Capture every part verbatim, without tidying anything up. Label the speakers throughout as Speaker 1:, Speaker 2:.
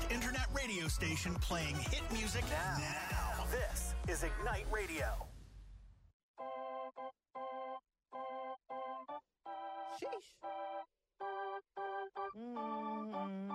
Speaker 1: internet radio station playing hit music now. now.
Speaker 2: This is Ignite Radio.
Speaker 3: Sheesh. Mm.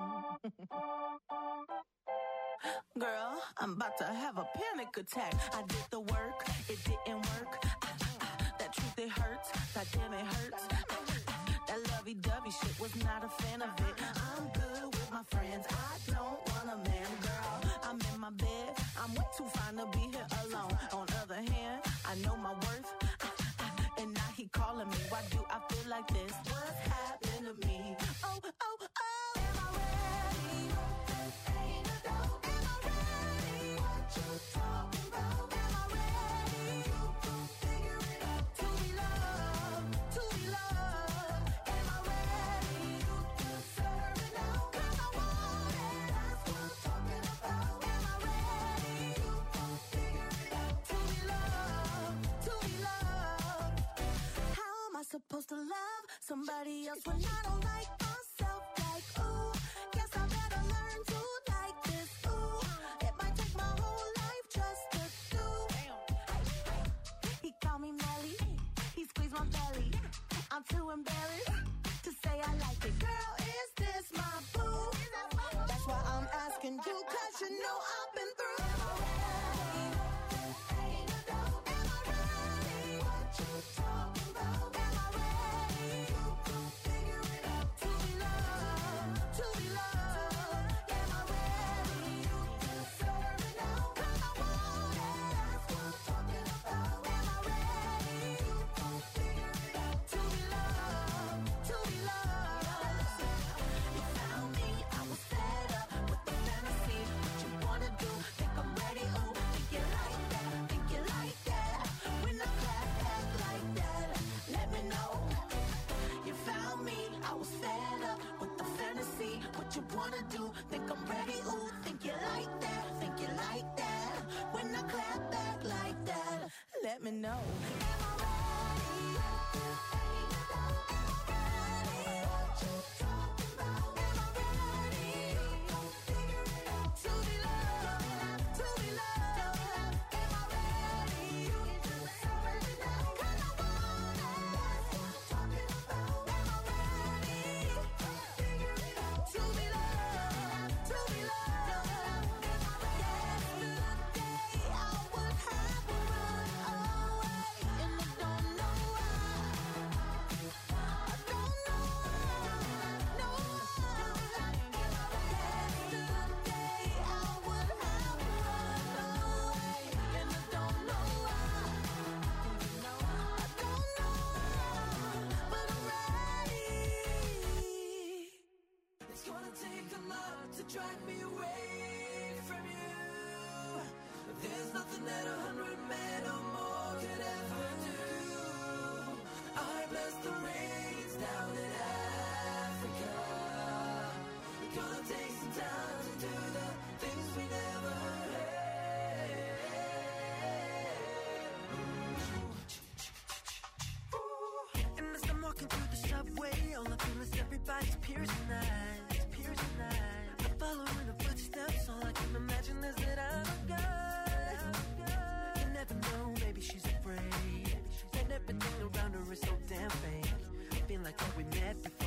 Speaker 3: Girl, I'm about to have a panic attack. I did the work, it didn't work. Ah, ah, ah. That truth, it hurts. God damn, it hurts. Ah, ah, ah. That lovey-dovey shit, was not a fan of it. I'm good with my friends. I don't want a man, girl. I'm in my bed. I'm way too fine to be here alone. On the other hand, I know my worth. Ah, ah, and now he calling me. Why do I feel like this? What's happened to me? Oh, oh, oh. Am I ready? Ain't a dope. Am I ready? What you talking about? Am I ready? You can figure it out. To be loved, to be loved. Am I ready? You deserve it now. 'Cause I want it. That's what I'm talking about. Am I ready? You can figure it out. To be loved, to be loved. How am I supposed to love somebody else when I don't like myself? Like, ooh, guess I better learn to like this. Ooh, it might take my whole life just to do. He called me Melly, he squeezed my belly. I'm too embarrassed to say I like it. Girl, is this my boo? That's why I'm asking you, 'cause you know I've been through. Am I ready? Ain't a dope. Am I ready? What you talking about? Am I ready? You can figure it out. To be loved, to be loved. Am I ready? You deserve it now. 'Cause I want it. That's what I'm talking about. Am I ready? You can figure it out. To be loved, to be loved. You found me, I was fed up with the fantasy. What you wanna do? Think I'm ready? Ooh, think you like that? Think you like that? When I clap back like that, let me know. You found me, I was fed up with the fantasy. What you wanna do? Think I'm ready? Ooh, think you like that? Think you like that? When I clap back like that, let me know. Am I ready? Ain't a doubt. Am I ready? What you talking about? Am I ready? You can figure it out. To be loved, to be loved. Am I ready? You deserve it now. 'Cause I want it. That's what I'm talking about. Am I ready? You can figure it out. To be loved, to be loved. Am I ready? Yesterday I would have run away, and I don't know why. I don't know why. No why. Yesterday I would have run away, and I don't know why. I don't know why, but I'm ready. It's gonna take a lot to drag me away from you. There's nothing that a hundred men or more could ever do. I bless the rains down in Africa. We're gonna take some time to do the things we never had. And as I'm walking through the subway, all I feel is everybody's piercing eyes, piercing eyes. I'm following the footsteps, all I can imagine is that I'm a guy. You never know, maybe she's afraid, and everything around her is so damn fake. I feel like that we met before.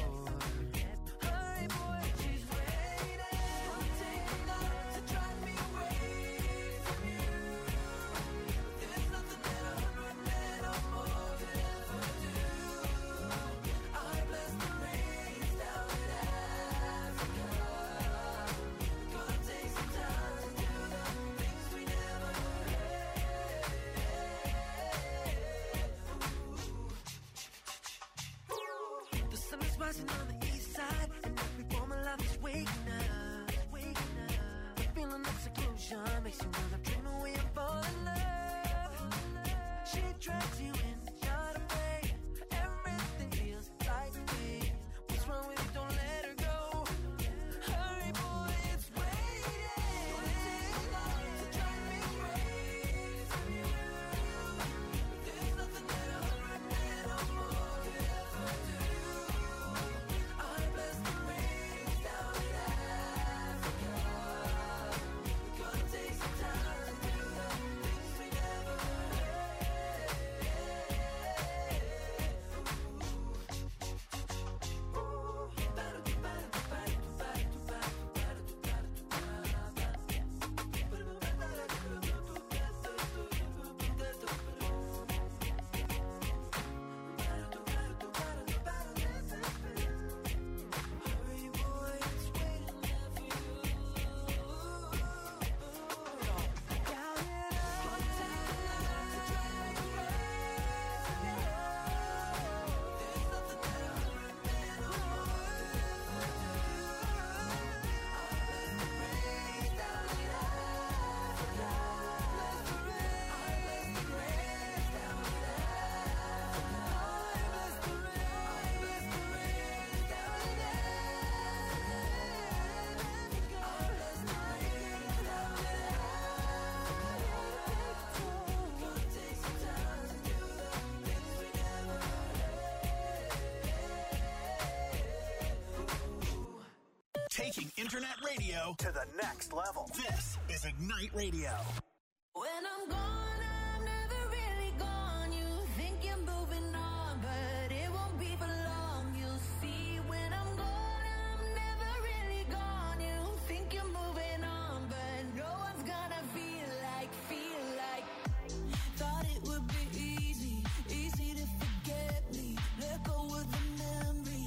Speaker 1: Taking internet radio
Speaker 2: to the next level.
Speaker 1: This is Ignite Radio.
Speaker 3: When I'm gone, I'm never really gone. You think you're moving on, but it won't be for long. You'll see when I'm gone, I'm never really gone. You think you're moving on, but no one's gonna feel like, feel like. Thought it would be easy, easy to forget me. Let go of the memories.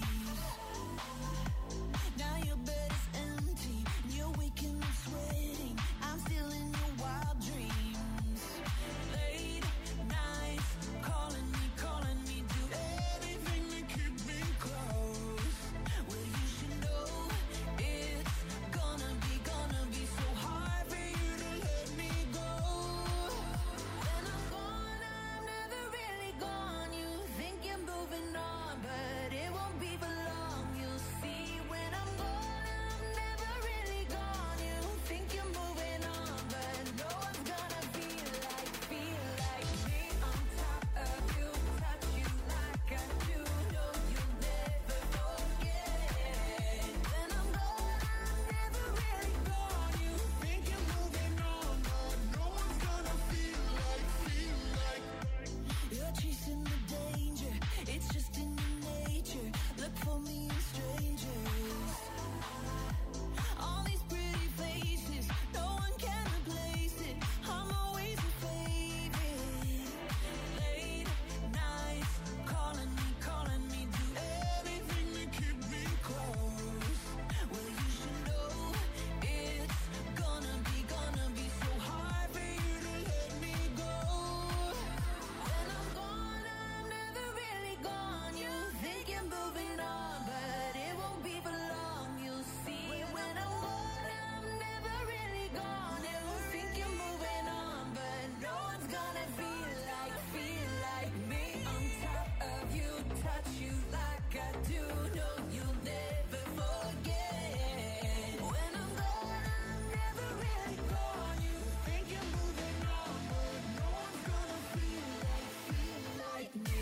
Speaker 3: Now your bed is empty, and you're waking up sweating. I'm still in your wild dreams. Late nights, calling me, calling me, do anything to keep me close. Well, you should know it's gonna be, gonna be so hard for you to let me go. When I'm gone, I'm never really gone. You think you're moving on, but it won't be for long. You'll see when I'm gone, I'm never really gone. You think you're moving on, but no one's gonna feel like, feel like me on top of you, touch you like I do. No, you'll never forget. When I'm gone, I'm never really gone. You think you're moving on, but no one's gonna feel like, feel like. You're chasing the danger, it's just in your nature. Look for me in strangers. All these pretty faces, no one can replace it. I'm always your favorite. Late nights, calling me, calling me, do anything to keep me close. Well, you should know it's gonna be, gonna be so hard for you to let me go. When I'm gone, I'm never really gone. You think you're moving on, but it won't be for long. You'll see when I'm gone, I'm never really gone. You think you're moving on, but no one's gonna feel like, feel like me on top of you, touch you like I do. No, you'll never forget. When I'm gone, I'm never really gone. You think you're moving on, but no one's gonna feel like, feel like me.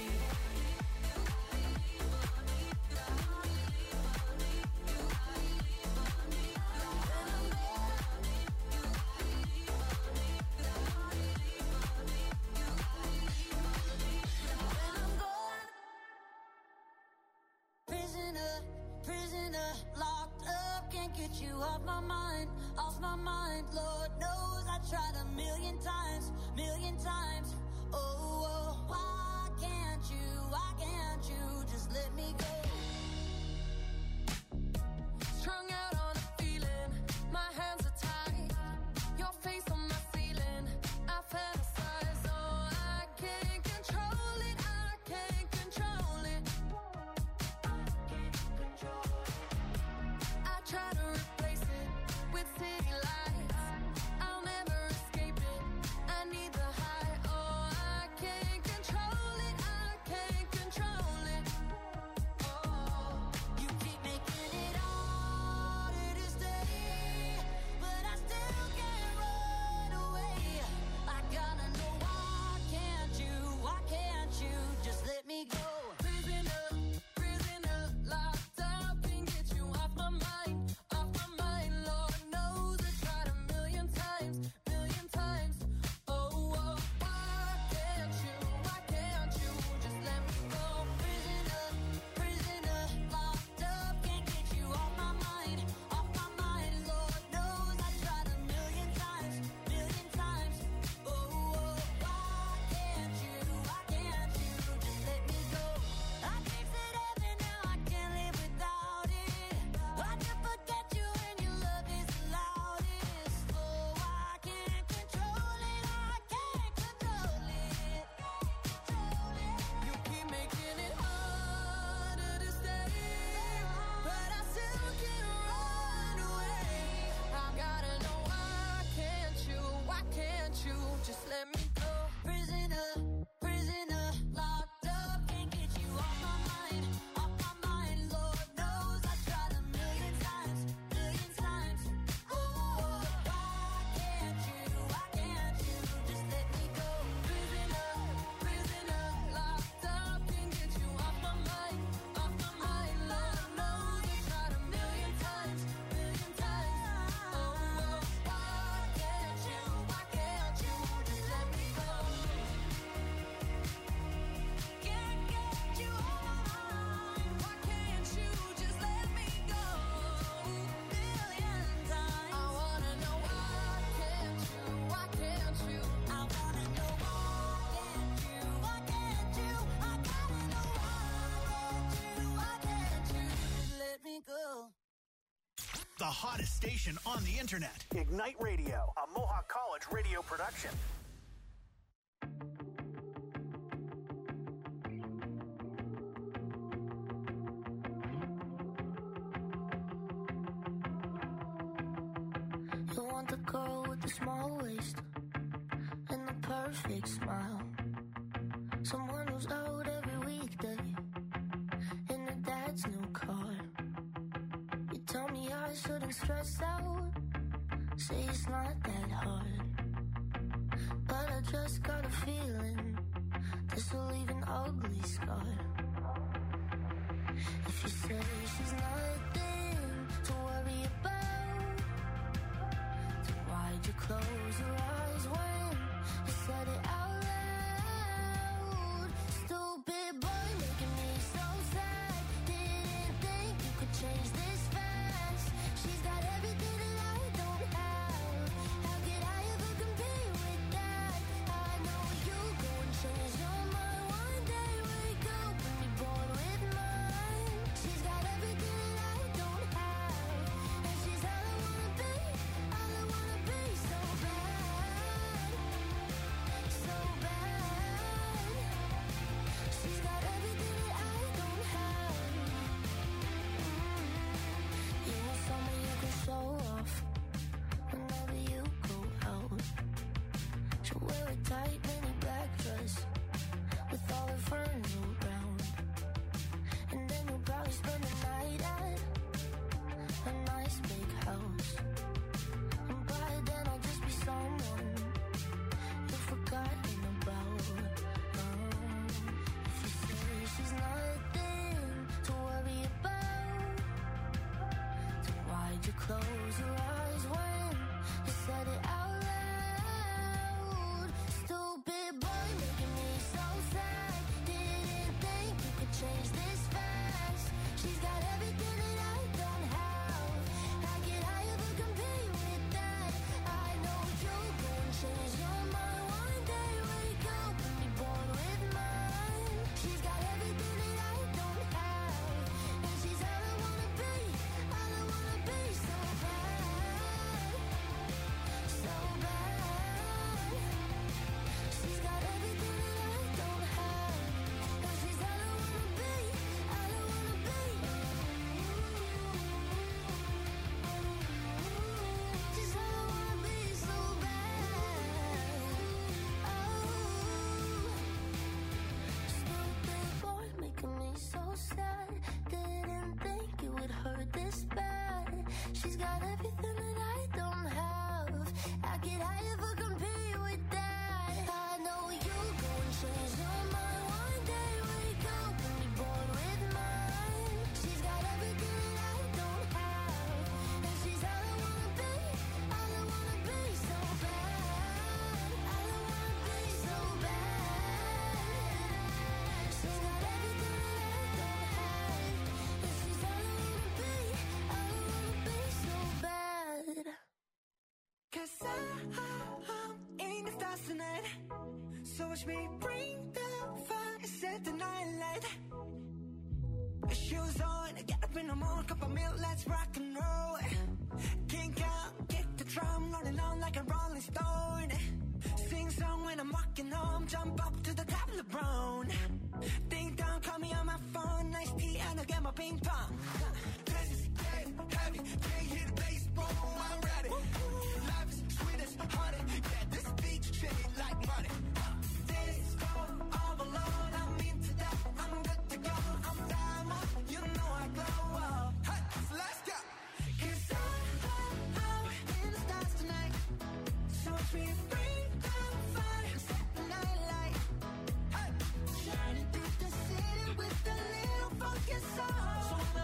Speaker 3: Prisoner, prisoner, locked up, can't get you off my mind, off my mind. Lord knows I tried a million times, million times. Oh, oh, why can't you, why can't you just let me go? Strung out on a feeling, my hands are tied, your face on my ceiling, I fantasize, oh, I can't control it, I can't control it. I try to replace it with city lights, I'll never escape it, I need the high, oh, I can't control it, I can't control it. Oh,
Speaker 1: The hottest station on the internet.
Speaker 2: Ignite Radio, a Mohawk College radio production.
Speaker 4: You want the girl with the small waist and the perfect smile. Someone who's out every weekday in her dad's new car. You tell me I shouldn't stress out, say it's not that hard. But I just got a feeling this will leave an ugly scar. If you say she's nothing to worry about, then why'd you close your eyes when you said it out loud? Stupid boy making me so sad. Didn't think you could change this fast. She's got everything that I don't have. How could I ever compete with that? I know you go and change your mind one day. Wake up and be born with mine. She's got everything that I don't have, and she's all I wanna be, all I wanna be. So bad, so bad. She's got everything that I don't have. Mm-hmm. You want someone you can show off whenever you go out. She'll wear a tight mini black dress with all her friends around, and then you'll probably spend the night at a nice big house. And by then I'll just be someone you've forgotten about. Um, if you say she's nothing to worry about, then why'd you close your eyes when you said it out loud? Stupid boy making me so sad. Didn't think you could change this fast. She's got everything that I don't have. How could I ever compete with that? I know you'll go and change your mind one day. Wake up and be born with mine. She's got everything that I don't have, and she's all I wanna be, all I wanna be. So bad, so bad. She's got everything that I don't have, and she's all I wanna be, all I wanna be. She's all I wanna be, so bad. Oh, stupid boy making me so sad. Didn't think it would hurt this bad. She's got everything that I don't have. How could I ever compete with that? I know you'll go and change your mind one day. Wake up and be born with mine. She's got everything that I don't have, and she's all I wanna be, all I wanna be. So bad, all I wanna be. So bad. She's got everything that I don't have, and she's all I wanna be, all I wanna be. So bad. 'Cause I, I'm in the stars tonight. So watch me bring the fire, set the night light. Shoes on, get up in the morning, cup of milk, let's rock and roll. Kink out, kick the drum, rolling on like a rolling stone. Sing song when I'm walking home, jump up to the top of the brown. Ding dong, call me on my phone, nice tea and I'll get my ping pong. This is getting heavy, can't hear the bass, boom, I'm ready. Life is sweet as honey, yeah, this beach shade like money. Disco, all alone, I'm into that, I'm good to go, I'm diamond, you know I glow up. Hey, so let's go. 'Cause I, I'm in the stars tonight. So watch me bring the fire, set the night light. Hey, shining through the city with a little funky soul. So when I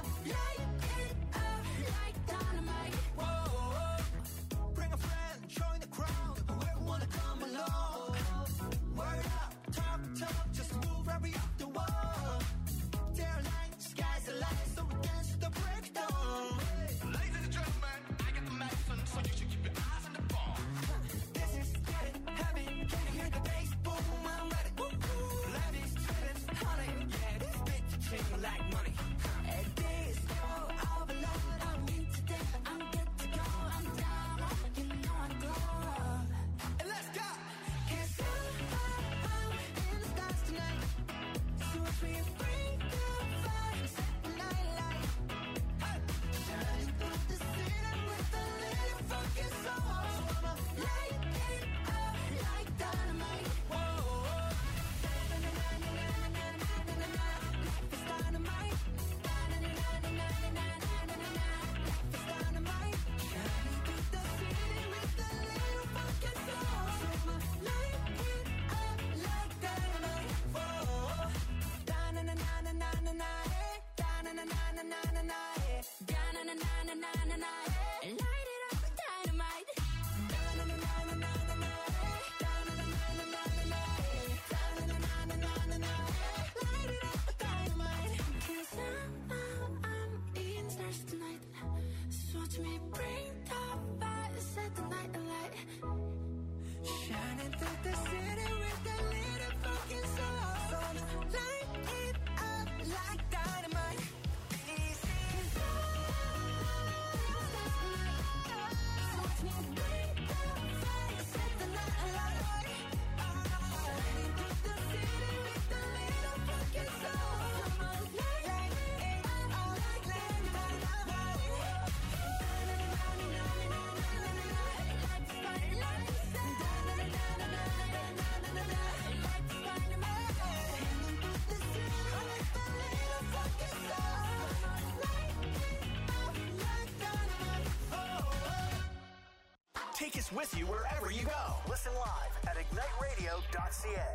Speaker 4: Watch me bring the fire, set the night alight. Shining through the city with a little fucking soul. Light it up like dynamite. This is so watch me bring the fire, set the night alight. Shining through the city with a little fucking soul. Light it up like dynamite.
Speaker 1: Take us with you wherever you go.
Speaker 2: Listen live at ignite radio dot c a.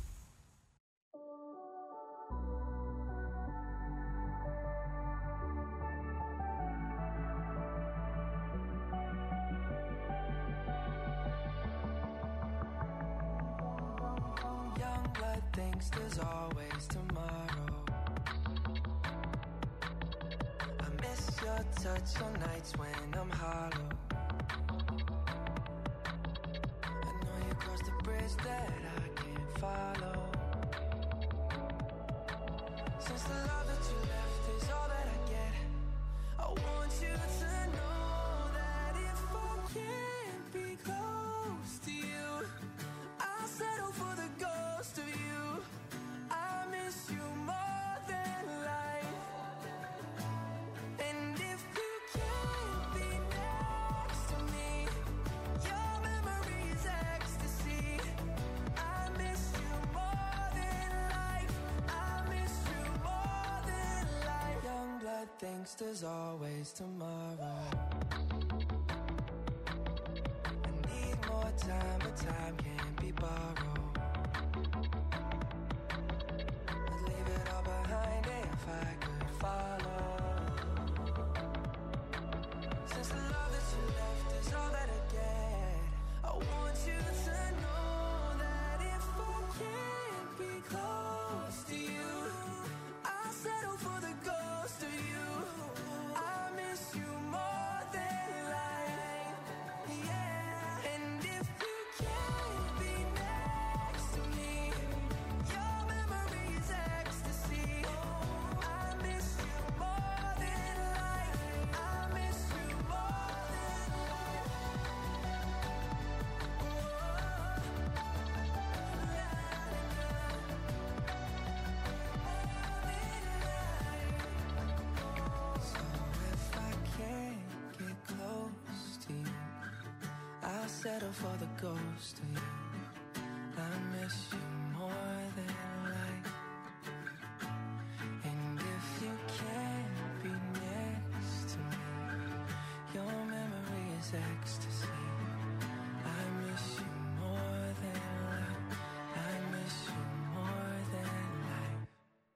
Speaker 5: Young blood thinks there's always tomorrow. I miss your touch on nights when I'm hollow. I know you crossed the bridge that I can't follow. Since the love that you left is all that I get, I want you to know that if I can't be close to you, I'll settle for the ghost of you. I miss you more than life. And if you can't be next to me, your memory is ecstasy. I miss you more than life. I miss you more than life. Young blood thinks there's always tomorrow. I need more time, but time can't be borrowed. I'd leave it all behind if I could follow. Since the love that you left is all that I get, I want you to know that if I can't be close to you, I'll settle for the ghost of you. I miss you more than life. Yeah. And if you can't be next to me, your memory is ecstasy. I miss you more than life. I miss you more than life. So if I can't get close to you, I'll settle for the ghost of you. I miss you more than life. And if you can't be next to me, your memory is ecstasy. I miss you more than life. I miss you more than life.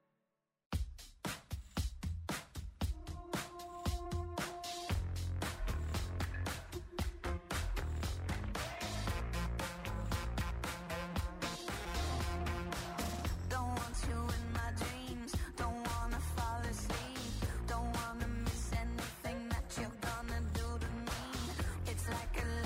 Speaker 4: Don't want you in my dreams. Don't wanna fall asleep. Don't wanna miss anything that you're gonna do to me. It's like a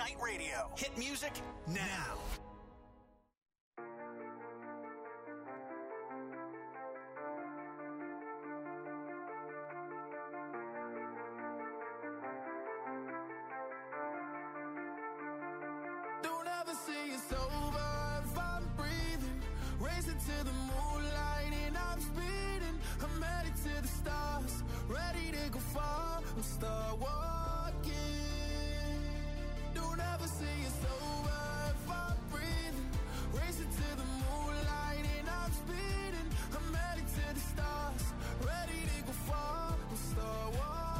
Speaker 1: Ignite Radio. Hit music now.
Speaker 5: Don't ever say it's over if I'm breathing. Racing to the moonlight and I'm speeding. I'm headed to the stars, ready to go far. I'm start walking. Don't ever say it's over if I'm breathing. Racing to the moonlight and I'm speeding. I'm headed to the stars, ready to go far. I'm start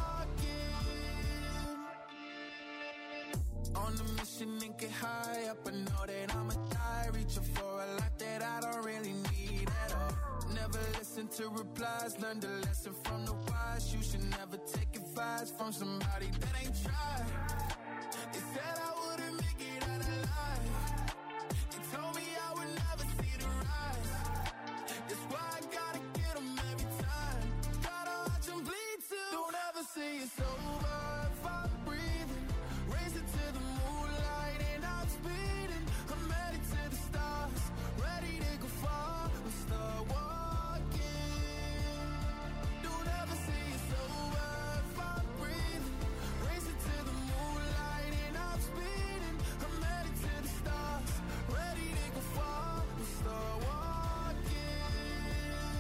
Speaker 5: walking. On the mission and get high up, I know that I'ma die. Reaching for a lot that I don't really need at all. Never listen to replies, learn the lesson from the wise. You should never take advice from somebody that ain't tried. They said I wouldn't make it out alive. They told me I would never see the rise. That's why I gotta get them every time. Gotta watch them bleed too. Don't ever say it's over if I'm breathing. Racing to the moonlight and I'm speeding. I'm headed to the stars, ready to go far. I'm start walking. Don't ever say it's over if I'm breathing. Racing to the moonlight and I'm speeding. I'm headed to the stars, ready to go far. I'm start walking.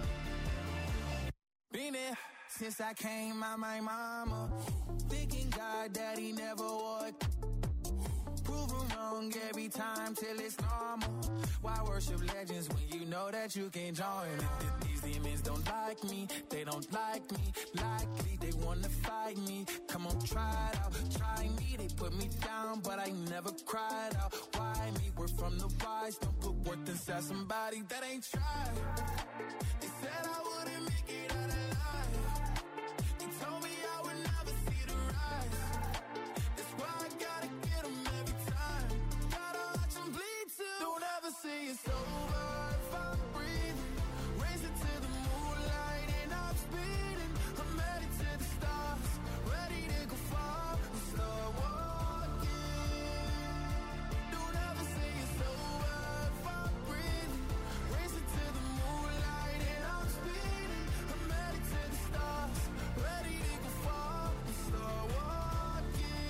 Speaker 5: Been there since I came out my mama. Thinking God that he never would. Proven wrong every time till it's normal. Why worship legends when you know that you can join? If these demons don't like me, they don't like me. Likely they wanna fight me. Come on, try it out. Try me, they put me down, but I never cried out. Why me? We're from the wise. Don't put worth inside somebody that ain't tried. They said I wouldn't make it out alive. They told me I would never see the rise. That's why I gotta get them every time. Gotta watch them bleed too. Don't ever say it's over if I'm breathing. Racing to the moonlight and I'm speeding. I'm headed to the stars, ready to go far. I'm start walking. Don't ever say it's over if I'm breathing. Racing to the moonlight and I'm speeding. I'm headed to the stars, ready to go far. I'm start walking.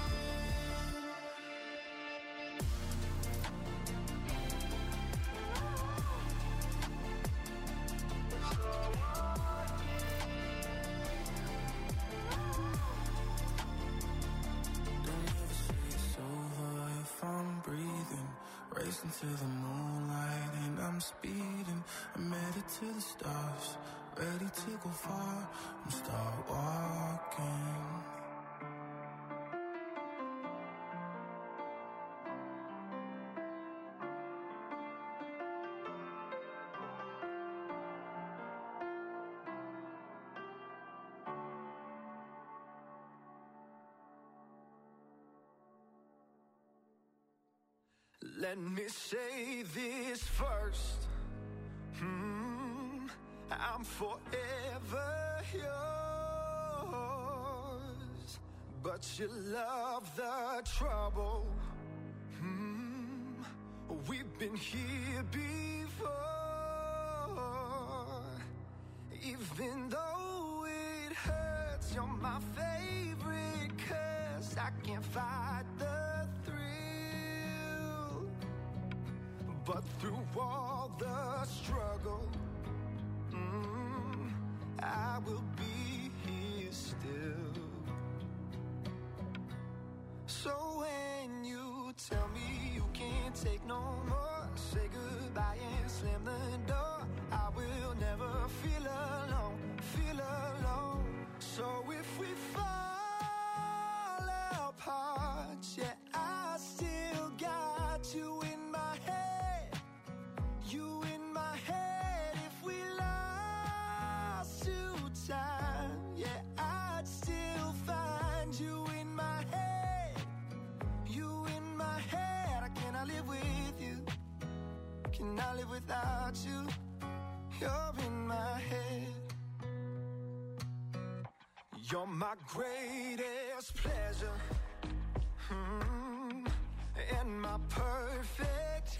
Speaker 5: Don't ever say it's over if I'm breathing. Racing to the moonlight and I'm speeding. I'm headed to the stars, ready to go far. I'm start walking. Let me say this first. Hmm, I'm forever yours. But you love the trouble. Hmm, we've been here before. Even though it hurts, you're my favorite curse. I can't fight the thrill. But through all the struggle, mm, I will be here still. So when you tell me you can't take no more, say goodbye and slam the door. I will never feel alone, feel alone. So if we fall apart, yeah, I still got you in my head. You in my head. If we lost to time, yeah, I'd still find you in my head. You in my head. I cannot live with you. Can I live without you? You're in my head. You're my greatest pleasure. Hmm. perfect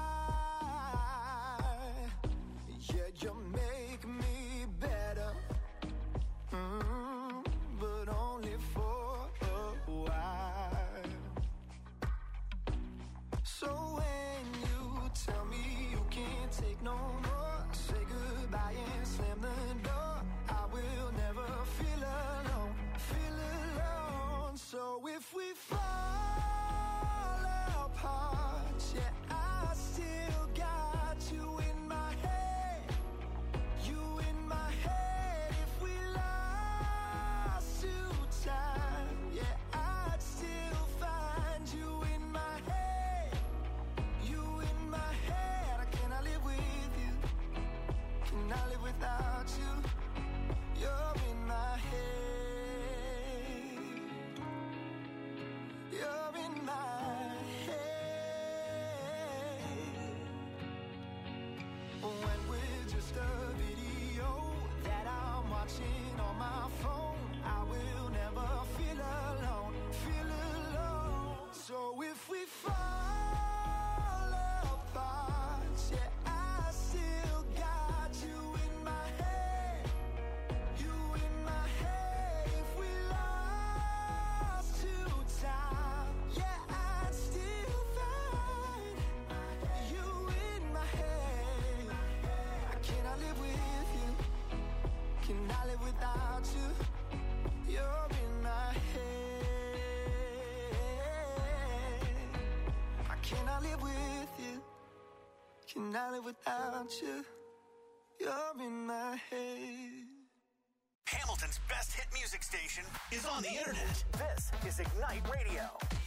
Speaker 5: high. Yeah, you make me better, mm, but only for a while. So when you tell me you can't take no more, say goodbye and slam the door. I will never feel alone, feel alone. So if we fall apart, yeah, I still got you in my head, you in my head. If we lost to time, yeah, I'd still find you in my head, you in my head. I cannot live with you, cannot live without you. You're in my head, you're in my head. When we're just a video that I'm watching on my phone, I will never feel alone, feel alone. So if we fall apart, yeah, I still got you in my head, you in my head. If we lost to time, yeah, I'd still find you in my head. I cannot live with you, cannot live without you. You're in my head. I cannot live with you, cannot live without you. You're in my head.
Speaker 1: Hamilton's best hit music station is on the internet.
Speaker 2: This is Ignite Radio.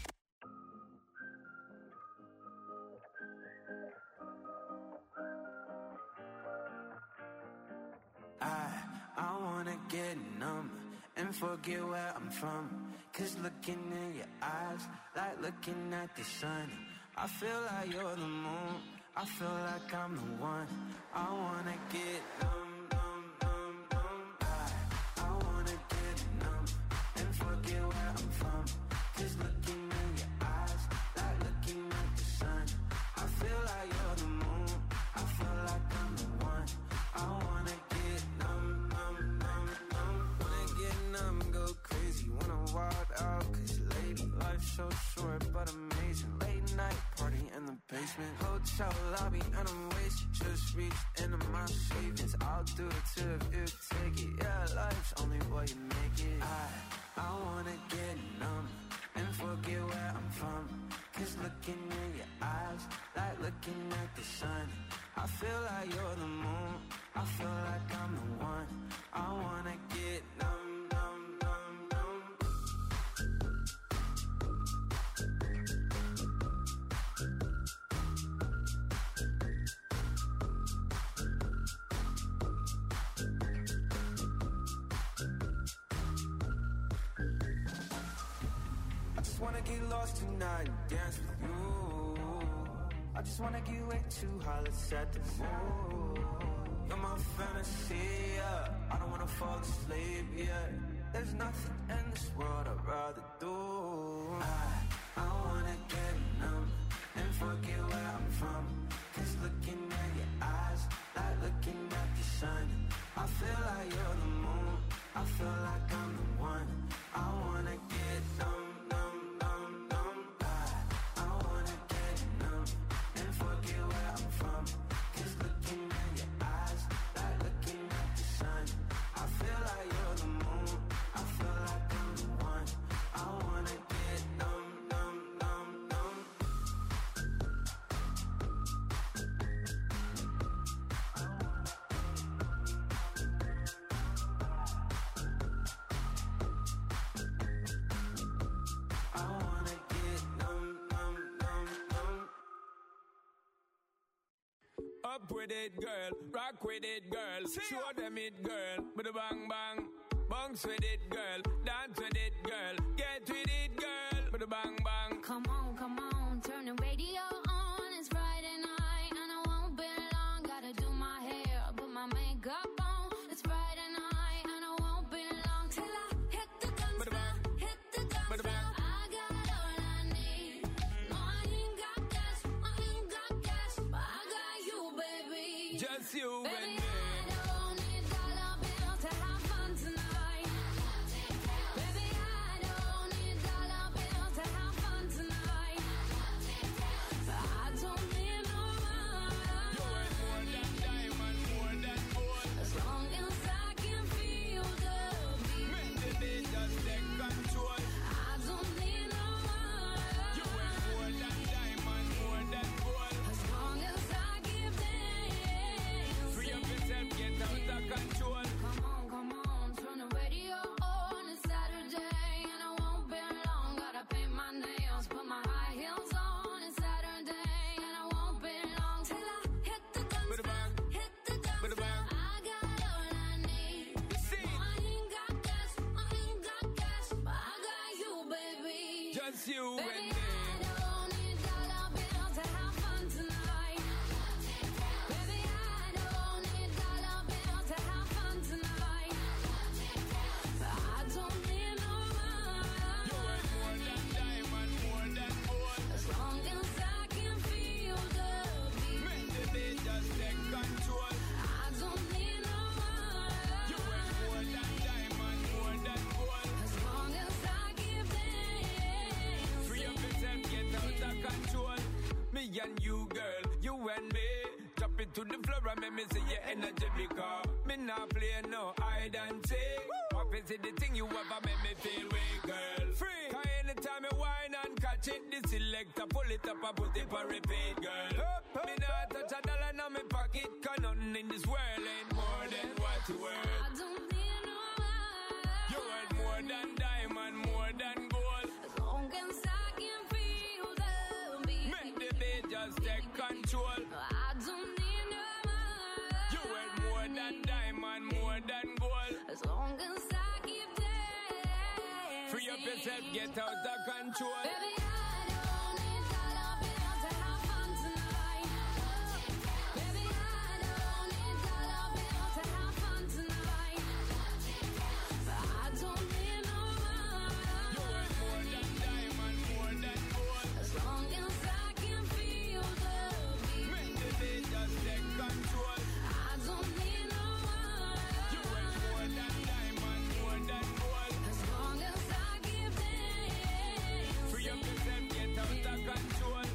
Speaker 6: I, I wanna get numb and forget where I'm from. Cause looking in your eyes, like looking at the sun. I feel like you're the moon, I feel like I'm the one. I wanna get numb, numb, numb, numb. I, I wanna get numb and forget where I'm from. Cause looking in your eyes, like looking at the sun. I feel like you're the moon, I feel like I'm the one. I wanna get numb, numb, numb, numb. Wanna get numb, go crazy, wanna wild out. Cause lady, life's so short but amazing. Late night party in the basement, hotel lobby and I'm wasted. Just reached into my savings, I'll do it too if you take it. Yeah, life's only what you make it. I, I wanna get numb and forget where I'm from. Cause looking in your eyes, like looking at the sun. I feel like you're the moon, I feel like I'm the one. I wanna get numb, numb, numb, numb. I just wanna get lost tonight and dance with you. I just wanna get way too high, let's set the mood. You're my fantasy, yeah. I don't wanna fall asleep, yeah. There's nothing in this world I'd rather do. I, I wanna get numb and forget where I'm from. Cause looking at your eyes, like looking at the sun. I feel like you're the moon, I feel like I'm the one. I wanna get numb, numb, numb, numb. I, I wanna get numb and forget where I'm from. Cause looking at your eyes, like looking at the sun. I feel like you're the moon, I feel like I'm the one. I wanna get numb, numb, numb, numb. I wanna get numb, numb, numb, numb.
Speaker 7: Up with it, girl. Rock with it, girl. Show them it, girl. With a bang bang. Bounce with it, girl. Dance with it, girl. Get with it, girl. With a bang bang.
Speaker 4: Come on, come on, turn the radio on. It's Friday night and I won't be long. Gotta do my hair, put my makeup on. It's Friday night and I won't be long till I hit the dance floor, hit the dance floor. I got all I need. No, I ain't got
Speaker 7: Just you
Speaker 4: Baby,
Speaker 7: and me.
Speaker 4: I don't need dollar bills to have fun tonight. Baby, I don't need dollar bills to have fun tonight. I don't need no money.
Speaker 7: You worth more than diamond, more than gold.
Speaker 4: As long as I can feel the beat.
Speaker 7: Make the beat just take control.
Speaker 4: I don't need no money.
Speaker 7: You worth more than diamond, more than gold.
Speaker 4: As long as I give dance.
Speaker 7: Free up yourself, get out of control.
Speaker 4: Come on, come on, turn the radio on. It's Saturday and I won't be long. Gotta paint my nails, put my high heels on. It's Saturday and I won't be long till I hit the dance
Speaker 7: Bada
Speaker 4: floor,
Speaker 7: bang.
Speaker 4: hit the dance
Speaker 7: Bada
Speaker 4: floor.
Speaker 7: bang.
Speaker 4: I got all I need.
Speaker 7: See.
Speaker 4: I ain't got cash, I ain't got cash, but I got you, baby.
Speaker 7: Just you and
Speaker 4: Baby,
Speaker 7: me.
Speaker 4: I don't need dollar bills to have fun tonight. Baby, I don't need dollar bills to have fun tonight. I don't need no money.
Speaker 7: You worth more than diamond, more than gold.
Speaker 4: As long as I can feel the beat.
Speaker 7: Make the beat just take control.
Speaker 4: I don't need no money.
Speaker 7: You worth more than diamond, more than gold.
Speaker 4: As long as I give dance.
Speaker 7: Free up yourself, get out of control. Me and you, girl, you and me. Drop it to the floor and make me see your energy because me not play no hide and seek. What is it the thing you ever make me feel weak, girl? Free. Cause anytime you whine and catch it, the selector pull it up and put it for repeat, girl. Me not touch a dollar in my pocket, cause nothing in this world ain't more than what you worth.
Speaker 4: I don't need no money.
Speaker 7: You worth more than diamond, more than gold.
Speaker 4: As long as I can feel the beat.
Speaker 7: Make the beat just take control.
Speaker 4: I don't need no money.
Speaker 7: You worth more than diamond, more than gold.
Speaker 4: As long as I keep dancing.
Speaker 7: Free up yourself, get out of control.
Speaker 4: Baby, I don't need dollar bills to have fun tonight. Baby, I don't need dollar bills to have fun tonight. I don't need no
Speaker 7: You
Speaker 4: money.
Speaker 7: worth more than diamond, more than gold.
Speaker 4: As long as I can feel the beat.
Speaker 7: Make the beat just take control.
Speaker 4: I don't need no
Speaker 7: You worth
Speaker 4: money.
Speaker 7: more than diamond, more than gold.
Speaker 4: As long as I give dance.
Speaker 7: Free up yourself, get out of control.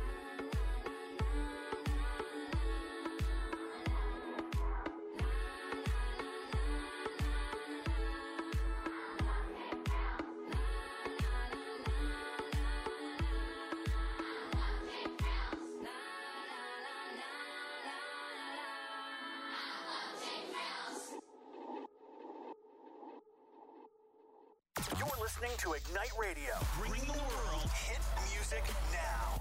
Speaker 1: You're listening to Ignite Radio, bringing the world hit music now.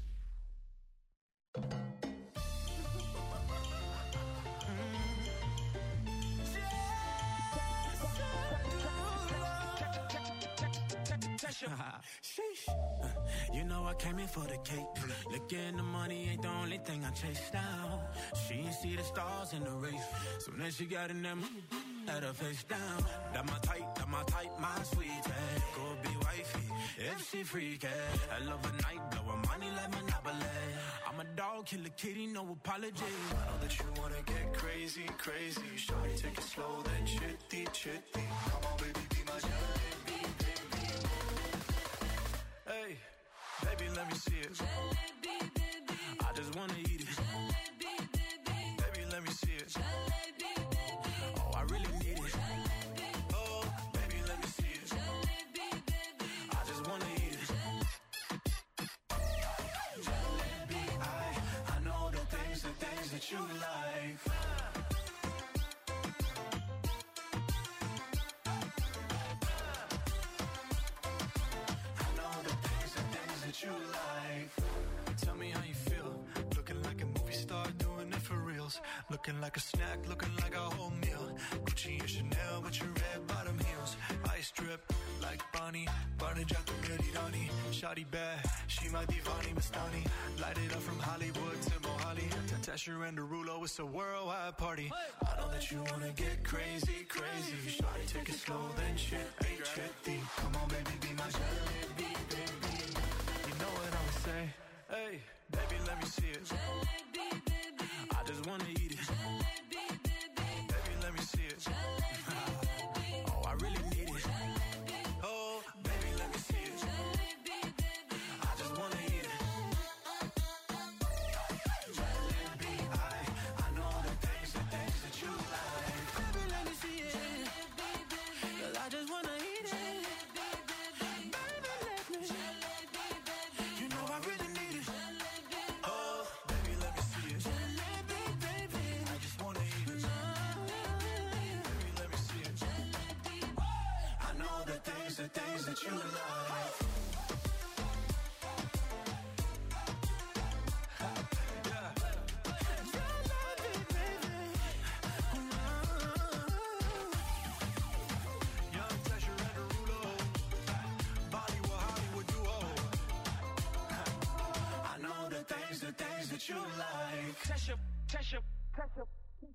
Speaker 6: Sheesh. Uh, You know I came in for the cake. Looking the money ain't the only thing I chase down. She ain't see the stars in the race. So then she got in them, had her face down. That my type, that my type, my sweetie. Go be wifey, if she freaky. I love a night, blow her money like Monopoly. I'm a dog, kill a kitty, no apology.
Speaker 8: I know that you wanna get crazy, crazy. Shawty, take it slow, then chitty, chitty. Come on, baby, be my jalebi, baby.
Speaker 6: Hey, baby, let me see it.
Speaker 4: Jalebi, baby.
Speaker 6: I just wanna eat it.
Speaker 4: Jalebi, baby.
Speaker 6: Baby, let me see it.
Speaker 4: Jalebi, baby.
Speaker 6: Oh, I really need it.
Speaker 4: Jalebi,
Speaker 6: Oh, baby, let me see it.
Speaker 4: jalebi, baby.
Speaker 6: I just wanna eat it. Jalebi, I, I know the things, the things that you like. I know the things, the things that you like.
Speaker 8: Tell me how you feel. Looking like a movie star, doing it for reals. Looking like a snack, looking like a whole meal. Gucci and Chanel with your red bottom heels. Ice drip like Bonnie, Barney Jack the Meridani. Shawty bad, she my divani Mastani. Light it up from Hollywood to Mohali. Tasher and Derulo, it's a worldwide party. I know that you wanna get crazy, crazy. Shawty, take it slow, then chitty, chitty. Come on, baby, be my jalebi, baby. You know what I'ma say? Hey, baby, let me see it.
Speaker 4: Jalebi, baby.
Speaker 6: I just wanna eat it.
Speaker 8: the things, the things that you like.
Speaker 5: That you like. Test your, test your, test your.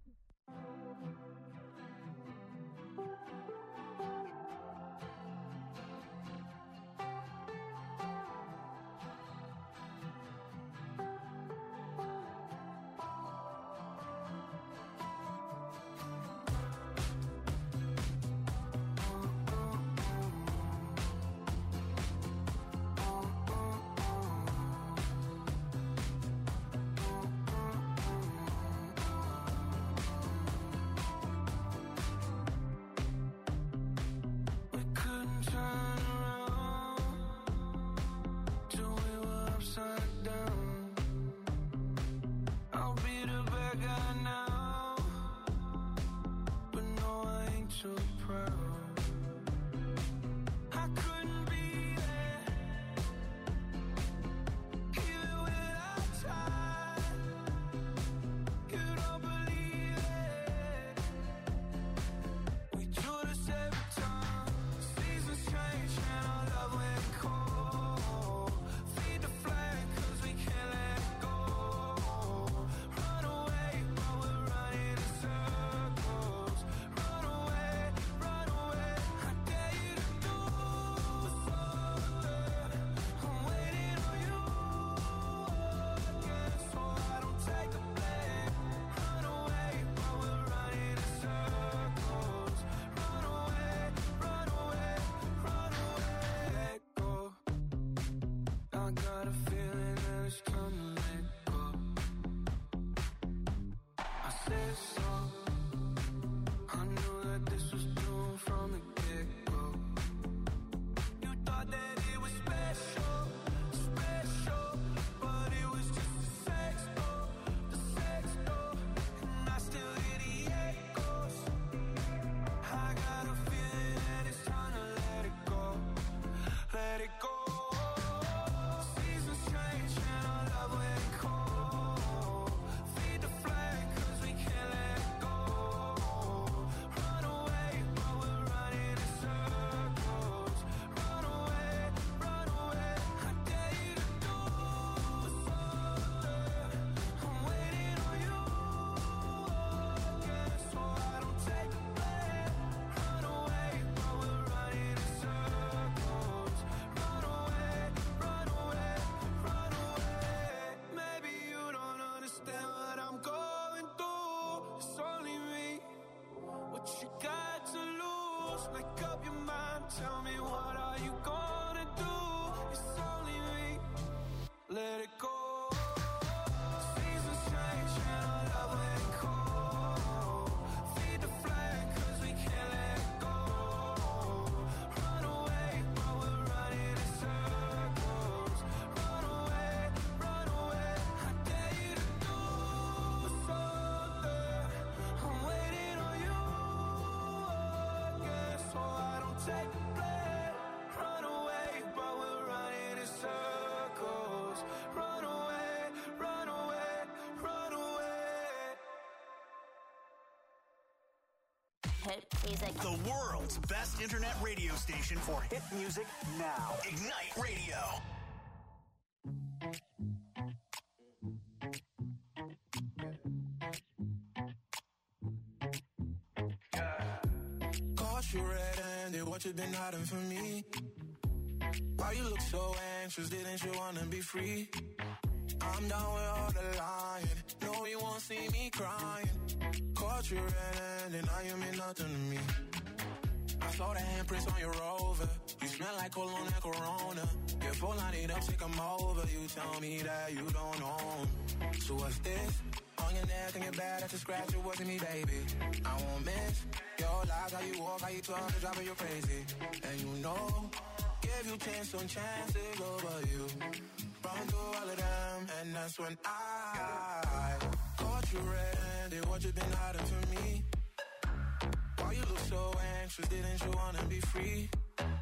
Speaker 5: Tell me, what are you gonna do? It's only me. Let it go. Seasons change and our love ain't cold. Feed the flag cause we can't let it go. Run away, but we're running in circles. Run away, run away. I dare you to do something. I'm waiting on you again, so I don't take the blame. Run away, but we're running in circles. Run away, run away, run away.
Speaker 2: Hit music.
Speaker 1: The world's best internet radio station for hit music now. Ignite Radio.
Speaker 8: Caught you red-handed, what you been hiding from me? Why you look so anxious, didn't you wanna be free? I'm down with all the lying, no you won't see me crying. Caught you red-handed, now you mean nothing to me. I saw the handprints on your Rover, you smell like cologne and Corona. Get full ninety up, take 'em over, you tell me that you don't know. So what's this? On your neck and your back, that's a scratch, it wasn't me, baby. I won't miss your lies, how you walk, how you talk, it's driving you crazy. And you know, give you chance on chances over you. Run through all of them, and that's when I caught you red-handed, what you been hiding from me? Why you look so anxious, didn't you wanna be free?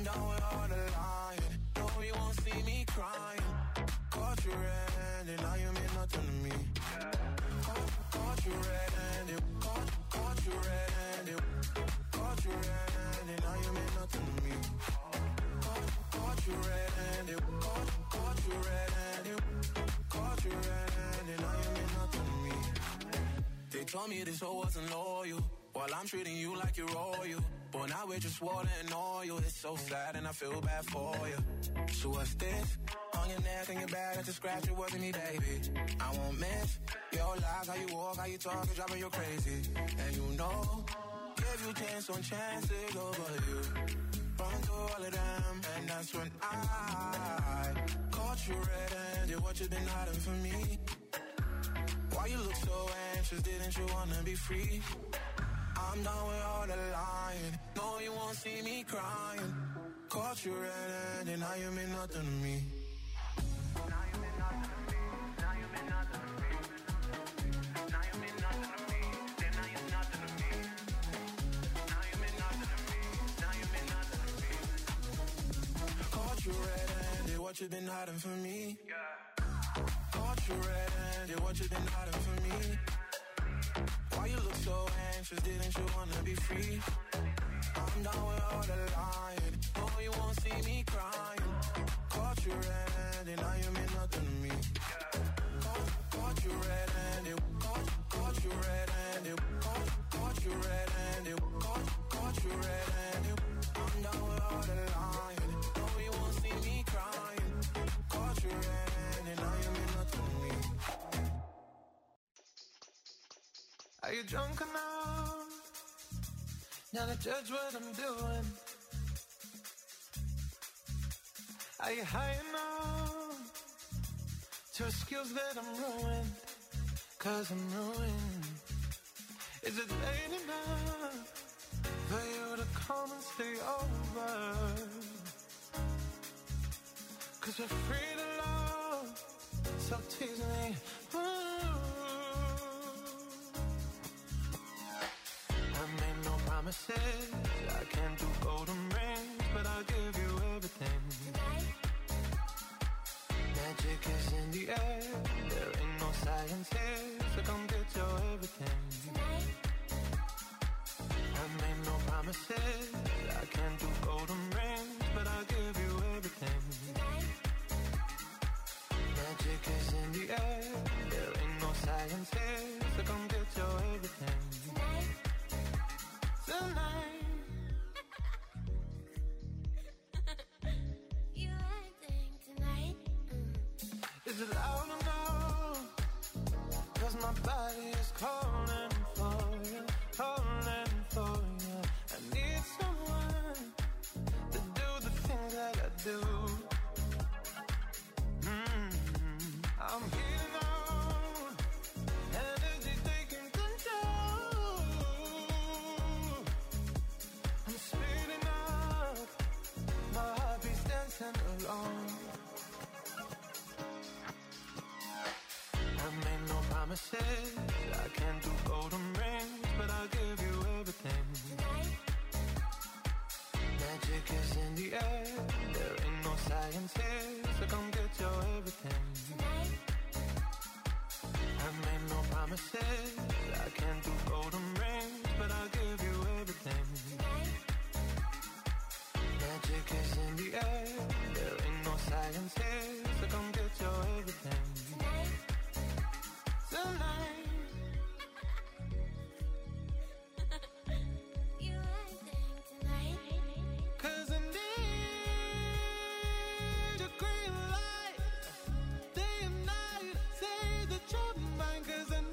Speaker 6: I'm done with all the lying. No, you won't see me crying. Caught you red-handed, now you mean nothing to me. Caught, caught you red-handed, caught, caught you red-handed. Caught you red-handed, now you mean nothing to me. Caught, caught you red-handed, caught, caught you red-handed. Caught you red-handed, now you mean nothing to me. They told me this hoe wasn't loyal, while I'm treating you like you're royal. But now we're just water and oil. It's so sad and I feel bad for you. So what's this? On your neck and your back, it's a scratch, it wasn't me, baby. I won't miss your lies, how you walk, how you talk, it's driving you crazy. And you know, give you chance on chances over you. Run through all of them, and that's when I caught you red-handed, what you been hiding from me? Why you look so anxious, didn't you wanna be free? I'm done with all the lying. No, you won't see me crying. Caught you red-handed, now you mean nothing to me. Now you mean nothing to me. Now you mean nothing to me. Now you mean nothing to me. Then now you're nothing to me. Now you mean nothing to me. Now you mean nothing to me. Caught you red-handed, what you been hiding from me? Caught you red-handed, what you been hiding from me? Why you look so anxious, didn't you wanna be free? I'm done with all the lying. No, you won't see me crying. Caught you red-handed, now you mean nothing to me. Caught, caught you red-handed, caught, caught you red-handed, caught, caught you red-handed, caught, caught you red-handed. I'm done with all the lying. No, you won't see me crying. Caught you red-handed, now you mean nothing to me.
Speaker 8: Are you drunk enough now to judge what I'm doing? Are you high enough to excuse that I'm ruined? Cause I'm ruined. Is it late enough for you to come and stay over? Cause we're free to love, so tease me. Ooh. I made no promises, I can't do golden rings, but I'll give you everything. Tonight. Magic is in the air, there ain't no science here, so come get your everything. Tonight. I made no promises, I can't do golden rings, but I'll give you everything. Tonight. Magic is in the air, there ain't no science here, so come get your everything. Tonight. Tonight.
Speaker 4: You acting tonight? Mm.
Speaker 8: Is it loud enough? Cause my body is calling for you, calling for you. I need someone to do the things that I do. Mm-hmm. I'm heating on, energy taking control. I'm speeding up, my heartbeat's dancing along. I made no promises, I can't do golden rings, but I'll give you everything.
Speaker 4: Tonight.
Speaker 8: Magic is in the air, there ain't no science here, so come get your everything.
Speaker 4: Tonight.
Speaker 8: I made no promises, I can't do golden rings, but I'll give you everything.
Speaker 4: Tonight.
Speaker 8: Magic is in the air, there ain't no science here, so come get your everything.
Speaker 4: Tonight.
Speaker 8: Tonight.
Speaker 4: You acting tonight?
Speaker 8: Cause I need a green light, day and night, say that you're mine. Cause I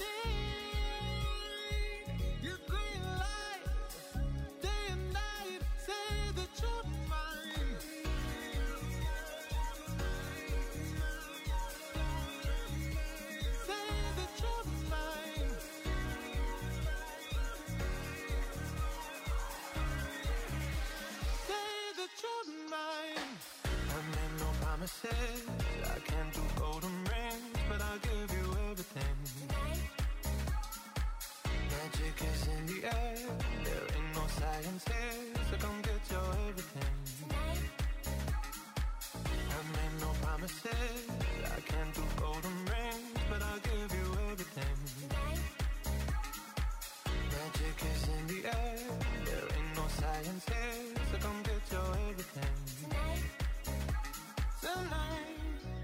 Speaker 8: need your green light, day and night, say that you're mine. Say that you're mine. Say that you're mine. I made no promises, I can't do golden rings, but I'll give you everything.
Speaker 4: Tonight.
Speaker 8: Magic is in the air, there ain't no science here, so come get your everything.
Speaker 4: Tonight.
Speaker 6: Science here, so come get your everything.
Speaker 4: Tonight.
Speaker 6: Tonight.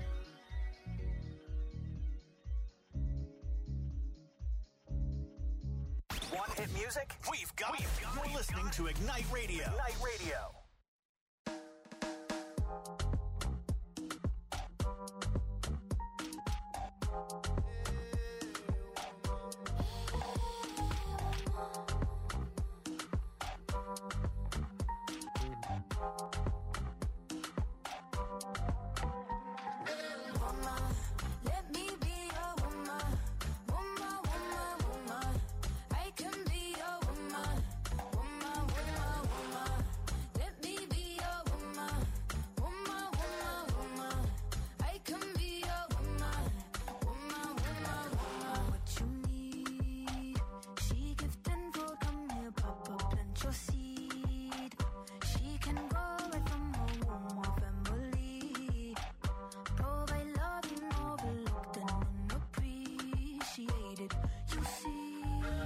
Speaker 1: Want hit music? We've got it. You're listening to Ignite Radio. Ignite Radio.
Speaker 4: Let me be your woman, woman, woman, woman. I can be your woman, woman, woman, woman. Let me be your woman, woman, woman, woman. I can be your woman, woman, woman, woman. What you need, she give tenfold. Come here, Papa, plant your seed. She can grow right from her womb of family. Provide love and overlooked and unappreciated. You see,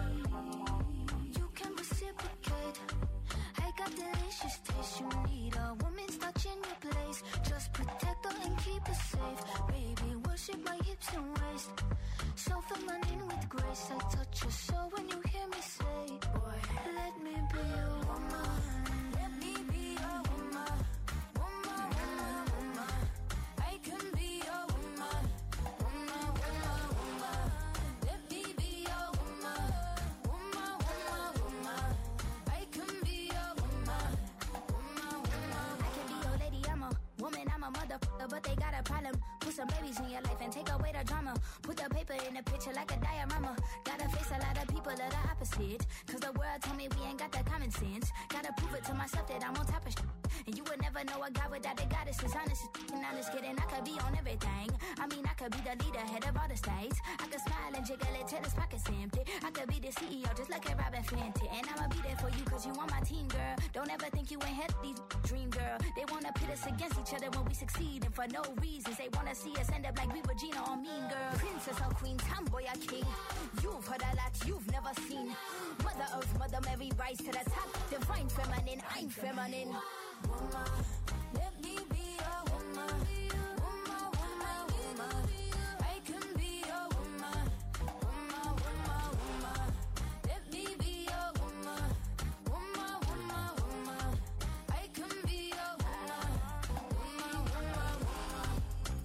Speaker 4: you can reciprocate. I got delicious taste. You need a woman's touch in your place. Just protect her and keep her safe. Baby, worship my hips and waist. So feminine with grace. I touch your soul when you hear me say, boy, let me be your woman. Let me be your woman. Woman, woman, woman. I can be your woman, woman, woman, woman. Let me be your woman, woman, woman, woman. I can be your woman, woman, woman. I can be your lady, I'm a woman, I'm a motherfucker, but they got a problem. Put some babies in your life and take away the drama. Put the paper in the picture like a diorama. Gotta face a lot of people that are opposite. Cause the world told me we ain't got that common sense. Gotta prove it to myself that I'm on top of shit. And you would never know a guy without a goddess is honest. And honest kidding, I could be on everything. I mean, I could be the leader, head of all the states. I could smile and jiggle it till his pockets empty. I could be the C E O just like a Robin Fenty. And I'ma be there for you cause you on my team, girl. Don't ever think you ain't had these dream, girl. They wanna pit us against each other when we succeed. And for no reasons, they wanna see us end up like we Regina or Mean Girl. Princess or queen, tomboy or king. You've heard a lot you've never seen. Mother Earth, Mother Mary, rise to the top. Divine feminine, I'm feminine. Woman, let me be your woman. Woman, woman, woman. I can be your woman. Woman, woman, woman. Let me be your woman. Woman, woman, woman. I can be your woman. Woman, woman, woman.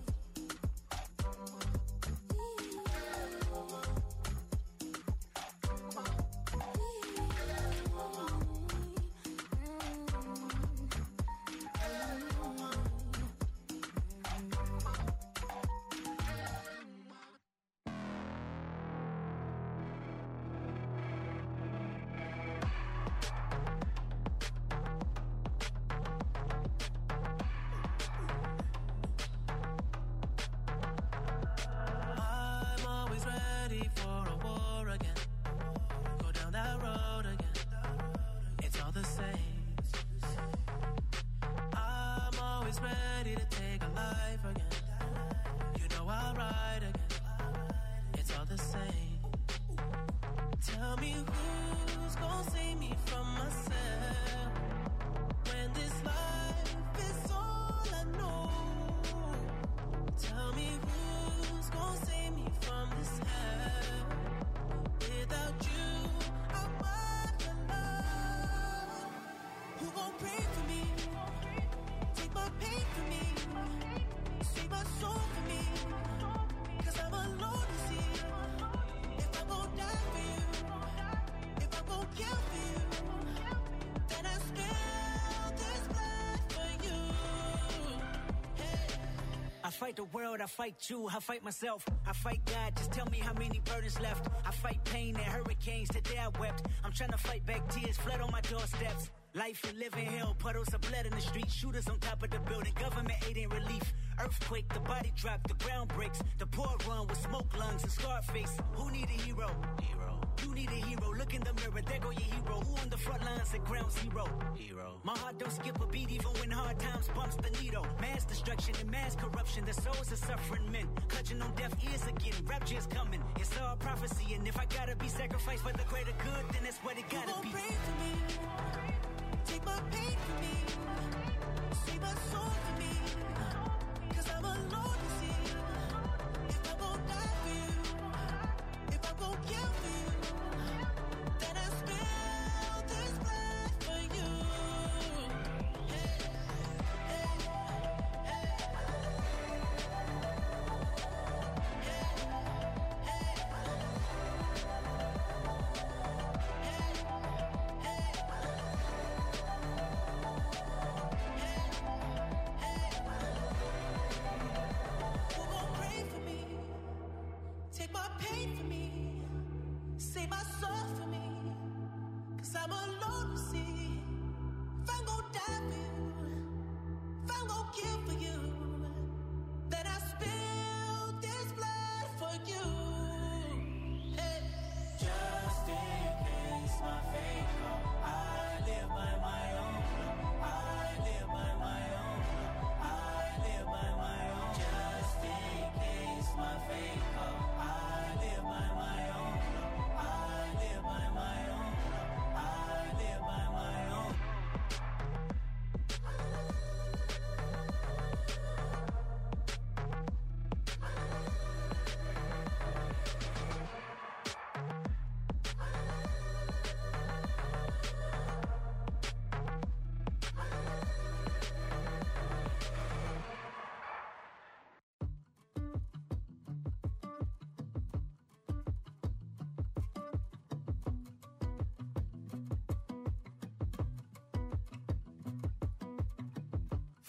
Speaker 5: I'm always ready for a war again. Go down that road again. It's all the same. I'm always ready to take a life again. You know I'll ride again. It's all the same. Tell me who's gonna save me from myself when this life is all I know. Tell me who's gonna save me from this hell. Without you, I'm alone. Who gon' pray for me? Take my pain for me. Save my soul for me. Cause I'm alone to see. If I'm gon' die for you, if I'm gon' kill for you, then I spill this blood for you. Hey.
Speaker 9: I fight the world, I fight you, I fight myself, I fight God, just tell me how many burdens left. I fight pain and hurricanes, today I wept. I'm trying to fight back tears, flood on my doorsteps. Life and living hell, puddles of blood in the street, shooters on top of the building, government aid ain't relief. Earthquake, the body drop, the ground breaks, the poor run with smoke lungs and scarred face. Who need a hero? Hero. You need a hero, look in the mirror, there go your hero. Who on the front lines at ground zero? Hero. My heart don't skip a beat even when hard times bumps the needle. Mass destruction and mass corruption, the souls of suffering men. Clutching on deaf ears again, rapture's coming. It's all prophecy, and if I gotta be sacrificed for the greater good, then that's what it gotta
Speaker 5: Who gon'
Speaker 9: be.
Speaker 5: pray for me?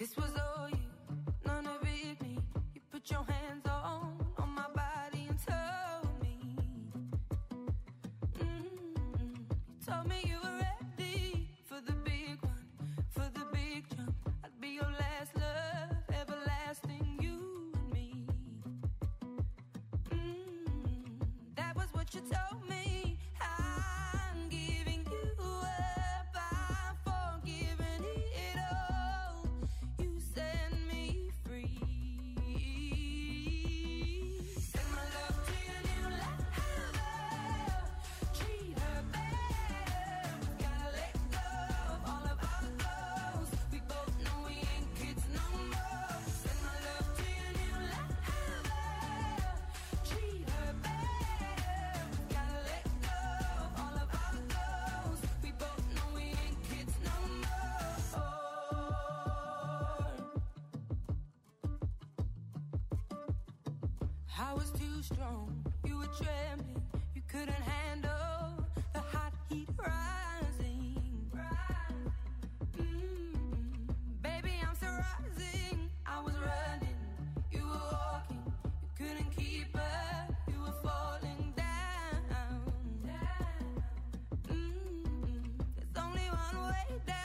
Speaker 5: This was all you, none of it me. You put your hands on, on my body and told me. Mm-hmm. You told me you were ready for the big one, for the big jump. I'd be your last love, everlasting, you and me. Mm-hmm. That was what you told me. I'm giving you up, I'm forgiving it all. You set me free. Send my love to your new lover. Treat her better. Gotta let go of all of our goals. We both know we ain't kids no more. Send my love to your new lover. Treat her better. Gotta let go of all of our goals. We both know we ain't kids no more. I was too strong, you were trembling, you couldn't handle the hot heat rising. Mm, baby, I'm still rising. I was running, you were walking, you couldn't keep up, you were falling down. Mm, there's only one way down.